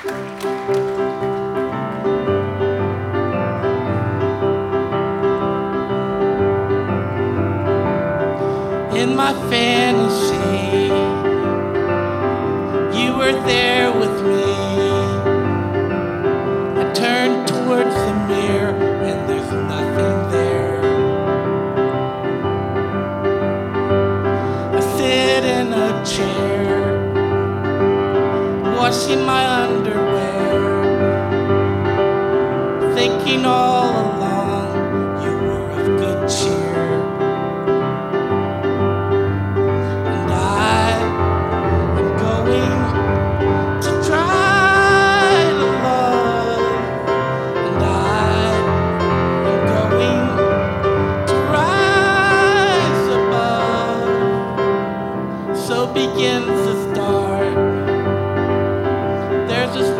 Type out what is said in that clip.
In my fantasy, you were there with me. I turn towards the mirror and there's nothing there. I sit in a chair, washing my underwear, thinking all